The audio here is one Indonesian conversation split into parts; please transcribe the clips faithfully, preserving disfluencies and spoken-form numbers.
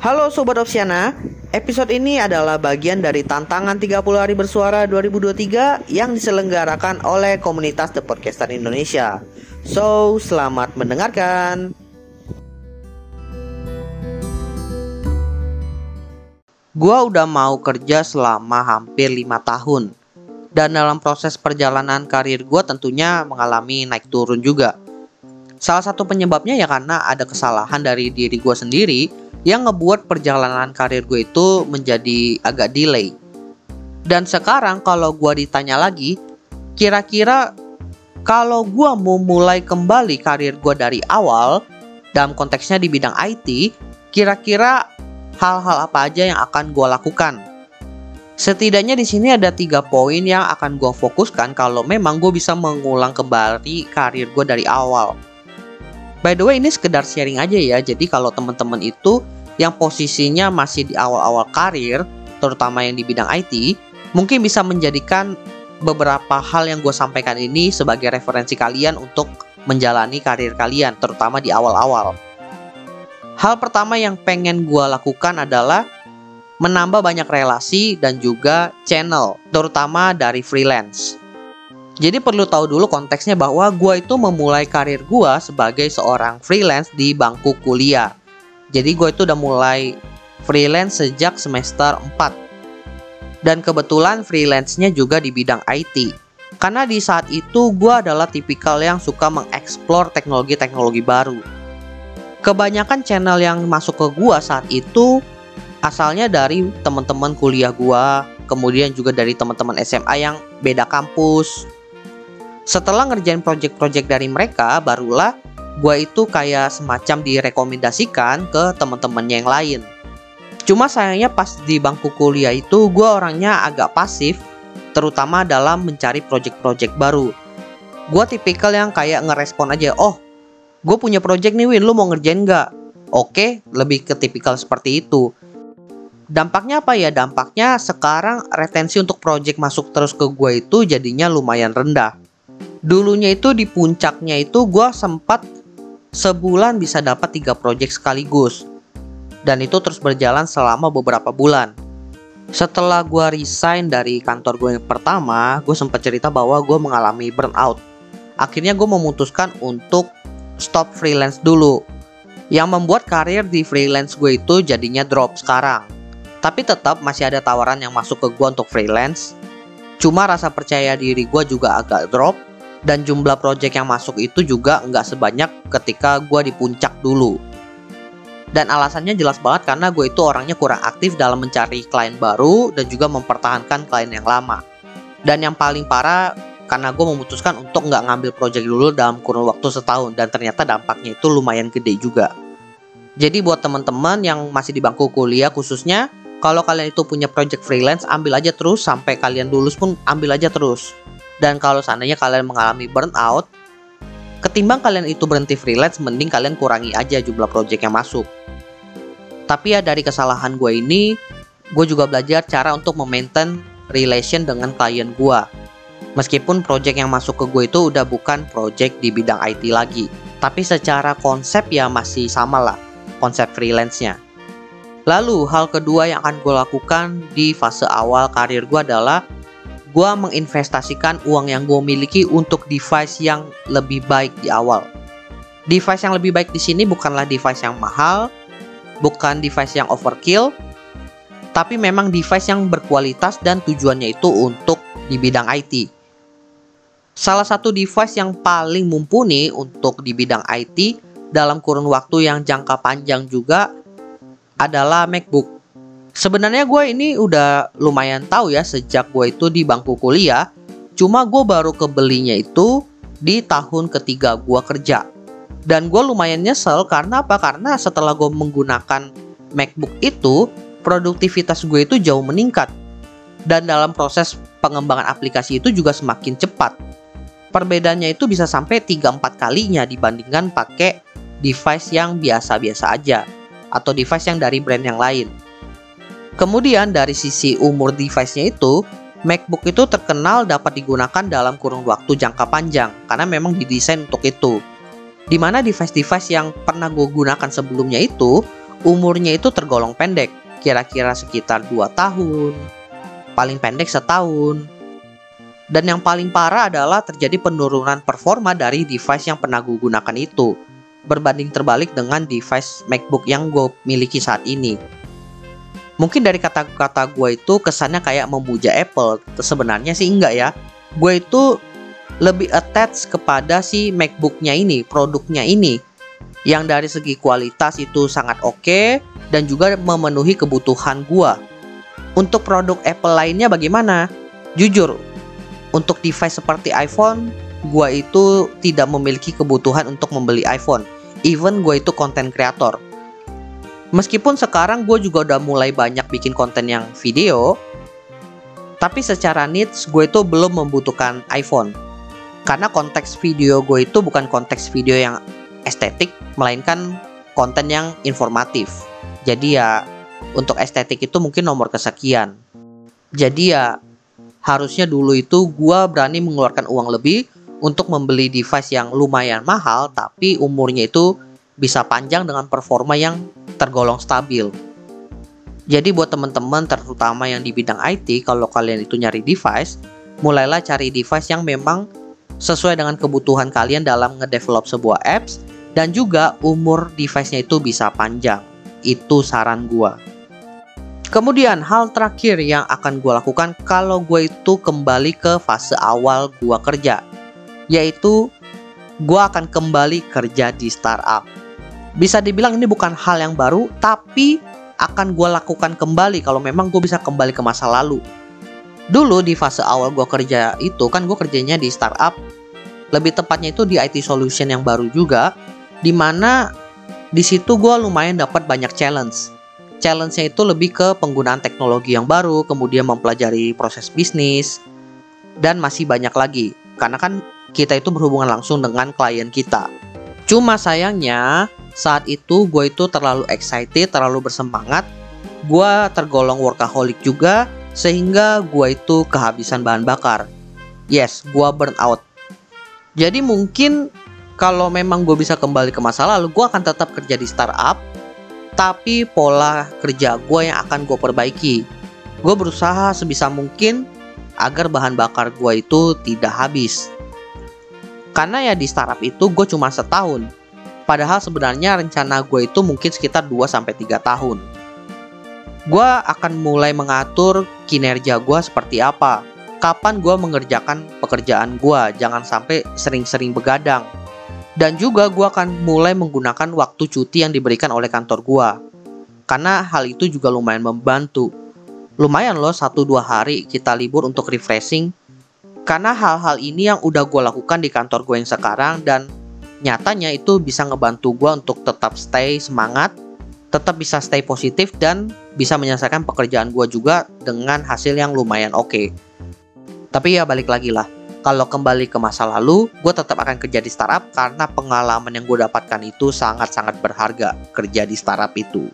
Halo Sobat Opsiana, episode ini adalah bagian dari tantangan tiga puluh hari bersuara dua ribu dua puluh tiga yang diselenggarakan oleh komunitas The Podcaster Indonesia. So, selamat mendengarkan. Gua udah mau kerja selama hampir lima tahun. Dan dalam proses perjalanan karir gua tentunya mengalami naik turun juga. Salah satu penyebabnya ya karena ada kesalahan dari diri gua sendiri yang ngebuat perjalanan karir gue itu menjadi agak delay. Dan sekarang kalau gue ditanya lagi, kira-kira kalau gue mau mulai kembali karir gue dari awal, dalam konteksnya di bidang I T, kira-kira hal-hal apa aja yang akan gue lakukan? Setidaknya di sini ada tiga poin yang akan gue fokuskan kalau memang gue bisa mengulang kembali karir gue dari awal. By the way, ini sekedar sharing aja ya. Jadi kalau teman-teman itu yang posisinya masih di awal-awal karir, terutama yang di bidang I T, mungkin bisa menjadikan beberapa hal yang gue sampaikan ini sebagai referensi kalian untuk menjalani karir kalian, terutama di awal-awal. Hal pertama yang pengen gue lakukan adalah menambah banyak relasi dan juga channel, terutama dari freelance. Jadi perlu tahu dulu konteksnya bahwa gue itu memulai karir gue sebagai seorang freelance di bangku kuliah. Jadi gue itu udah mulai freelance sejak semester empat. Dan kebetulan freelance-nya juga di bidang I T. Karena di saat itu gue adalah tipikal yang suka mengeksplor teknologi-teknologi baru. Kebanyakan channel yang masuk ke gue saat itu asalnya dari teman-teman kuliah gue, kemudian juga dari teman-teman S M A yang beda kampus. Setelah ngerjain project-project dari mereka, barulah gue itu kayak semacam direkomendasikan ke teman-temannya yang lain. Cuma sayangnya pas di bangku kuliah itu gue orangnya agak pasif, terutama dalam mencari project-project baru. Gue tipikal yang kayak ngerespon aja, oh gue punya project nih Win, lu mau ngerjain gak? Oke, lebih ke tipikal seperti itu. Dampaknya apa ya? Dampaknya sekarang retensi untuk project masuk terus ke gue itu jadinya lumayan rendah. Dulunya itu di puncaknya itu gue sempat sebulan bisa dapat tiga project sekaligus. Dan itu terus berjalan selama beberapa bulan. Setelah gue resign dari kantor gue yang pertama, gue sempat cerita bahwa gue mengalami burnout. Akhirnya gue memutuskan untuk stop freelance dulu, yang membuat karir di freelance gue itu jadinya drop sekarang. Tapi tetap masih ada tawaran yang masuk ke gue untuk freelance. Cuma rasa percaya diri gue juga agak drop. Dan jumlah project yang masuk itu juga nggak sebanyak ketika gue di puncak dulu. Dan alasannya jelas banget karena gue itu orangnya kurang aktif dalam mencari klien baru dan juga mempertahankan klien yang lama. Dan yang paling parah karena gue memutuskan untuk nggak ngambil project dulu dalam kurun waktu setahun. Dan ternyata dampaknya itu lumayan gede juga. Jadi buat teman-teman yang masih di bangku kuliah khususnya, kalau kalian itu punya project freelance, ambil aja terus sampai kalian lulus pun ambil aja terus. Dan kalau seandainya kalian mengalami burnout, ketimbang kalian itu berhenti freelance, mending kalian kurangi aja jumlah project yang masuk. Tapi ya dari kesalahan gue ini, gue juga belajar cara untuk memaintain relation dengan klien gue. Meskipun project yang masuk ke gue itu udah bukan project di bidang I T lagi, tapi secara konsep ya masih sama lah, konsep freelance-nya. Lalu hal kedua yang akan gue lakukan di fase awal karir gue adalah gue menginvestasikan uang yang gue miliki untuk device yang lebih baik di awal. Device yang lebih baik di sini bukanlah device yang mahal, bukan device yang overkill, tapi memang device yang berkualitas dan tujuannya itu untuk di bidang I T. Salah satu device yang paling mumpuni untuk di bidang I T dalam kurun waktu yang jangka panjang juga adalah MacBook. Sebenarnya gue ini udah lumayan tahu ya sejak gue itu di bangku kuliah. Cuma gue baru kebelinya itu di tahun ketiga gue kerja. Dan gue lumayan nyesel karena apa? Karena setelah gue menggunakan MacBook itu, produktivitas gue itu jauh meningkat. Dan dalam proses pengembangan aplikasi itu juga semakin cepat. Perbedaannya itu bisa sampai tiga sampai empat kalinya dibandingkan pakai device yang biasa-biasa aja. Atau device yang dari brand yang lain. Kemudian dari sisi umur device-nya itu, MacBook itu terkenal dapat digunakan dalam kurun waktu jangka panjang karena memang didesain untuk itu. Dimana device-device yang pernah gue gunakan sebelumnya itu umurnya itu tergolong pendek, kira-kira sekitar dua tahun, paling pendek setahun. Dan yang paling parah adalah terjadi penurunan performa dari device yang pernah gue gunakan itu, berbanding terbalik dengan device MacBook yang gue miliki saat ini. Mungkin dari kata-kata gue itu kesannya kayak memuja Apple, sebenarnya sih enggak ya. Gue itu lebih attach kepada si MacBooknya ini, produknya ini, yang dari segi kualitas itu sangat oke dan juga memenuhi kebutuhan gue. Untuk produk Apple lainnya bagaimana? Jujur, untuk device seperti iPhone, gue itu tidak memiliki kebutuhan untuk membeli iPhone. Even gue itu content creator. Meskipun sekarang gue juga udah mulai banyak bikin konten yang video, tapi secara needs gue itu belum membutuhkan iPhone. Karena konteks video gue itu bukan konteks video yang estetik, melainkan konten yang informatif. Jadi ya, untuk estetik itu mungkin nomor kesekian. Jadi ya, harusnya dulu itu gue berani mengeluarkan uang lebih untuk membeli device yang lumayan mahal, tapi umurnya itu bisa panjang dengan performa yang tergolong stabil. Jadi buat teman-teman terutama yang di bidang I T, kalau kalian itu nyari device, mulailah cari device yang memang sesuai dengan kebutuhan kalian dalam ngedevelop sebuah apps, dan juga umur device-nya itu bisa panjang. Itu saran gue. Kemudian hal terakhir yang akan gue lakukan kalau gue itu kembali ke fase awal gue kerja, yaitu gue akan kembali kerja di startup. Bisa dibilang ini bukan hal yang baru, tapi akan gue lakukan kembali kalau memang gue bisa kembali ke masa lalu. Dulu di fase awal gue kerja itu kan gue kerjanya di startup, lebih tepatnya itu di I T solution yang baru juga, dimana di situ gue lumayan dapat banyak challenge. Challenge-nya itu lebih ke penggunaan teknologi yang baru, kemudian mempelajari proses bisnis, dan masih banyak lagi. Karena kan kita itu berhubungan langsung dengan klien kita. Cuma sayangnya, saat itu gue itu terlalu excited, terlalu bersemangat. Gue tergolong workaholic juga, sehingga gue itu kehabisan bahan bakar. Yes, gue burn out. Jadi mungkin kalau memang gue bisa kembali ke masa lalu, gue akan tetap kerja di startup, tapi pola kerja gue yang akan gue perbaiki. Gue berusaha sebisa mungkin agar bahan bakar gue itu tidak habis. Karena ya di startup itu gue cuma setahun, padahal sebenarnya rencana gue itu mungkin sekitar dua sampai tiga tahun. Gue akan mulai mengatur kinerja gue seperti apa, kapan gue mengerjakan pekerjaan gue, jangan sampai sering-sering begadang. Dan juga gue akan mulai menggunakan waktu cuti yang diberikan oleh kantor gue, karena hal itu juga lumayan membantu. Lumayan loh satu dua hari kita libur untuk refreshing. Karena hal-hal ini yang udah gue lakukan di kantor gue yang sekarang, dan nyatanya itu bisa ngebantu gue untuk tetap stay semangat, tetap bisa stay positif, dan bisa menyelesaikan pekerjaan gue juga dengan hasil yang lumayan oke. Tapi ya balik lagi lah, kalau kembali ke masa lalu, gue tetap akan kerja di startup karena pengalaman yang gue dapatkan itu sangat-sangat berharga kerja di startup itu.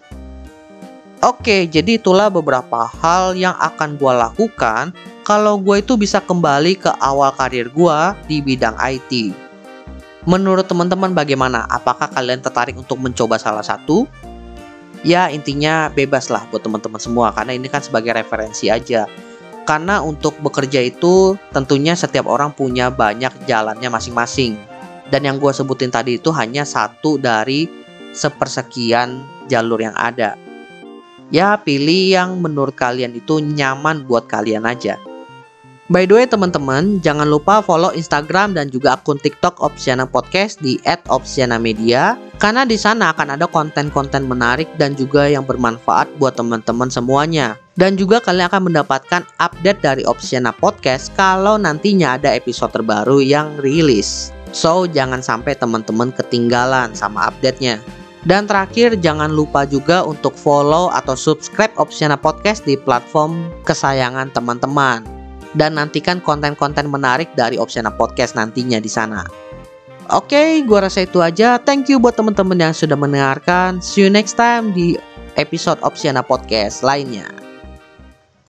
Oke, jadi itulah beberapa hal yang akan gue lakukan kalau gue itu bisa kembali ke awal karir gue di bidang I T. Menurut teman-teman bagaimana? Apakah kalian tertarik untuk mencoba salah satu? Ya intinya bebas lah buat teman-teman semua, karena ini kan sebagai referensi aja. Karena untuk bekerja itu tentunya setiap orang punya banyak jalannya masing-masing. Dan yang gue sebutin tadi itu hanya satu dari sepersekian jalur yang ada. Ya pilih yang menurut kalian itu nyaman buat kalian aja. By the way teman-teman, jangan lupa follow Instagram dan juga akun TikTok Opsiana Podcast di et opsiana media, karena di sana akan ada konten-konten menarik dan juga yang bermanfaat buat teman-teman semuanya. Dan juga kalian akan mendapatkan update dari Opsiana Podcast kalau nantinya ada episode terbaru yang rilis. So, jangan sampai teman-teman ketinggalan sama update-nya. Dan terakhir, jangan lupa juga untuk follow atau subscribe Opsiana Podcast di platform kesayangan teman-teman. Dan nantikan konten-konten menarik dari Opsiana Podcast nantinya di sana. Oke, gua rasa itu aja. Thank you buat teman-teman yang sudah mendengarkan. See you next time di episode Opsiana Podcast lainnya.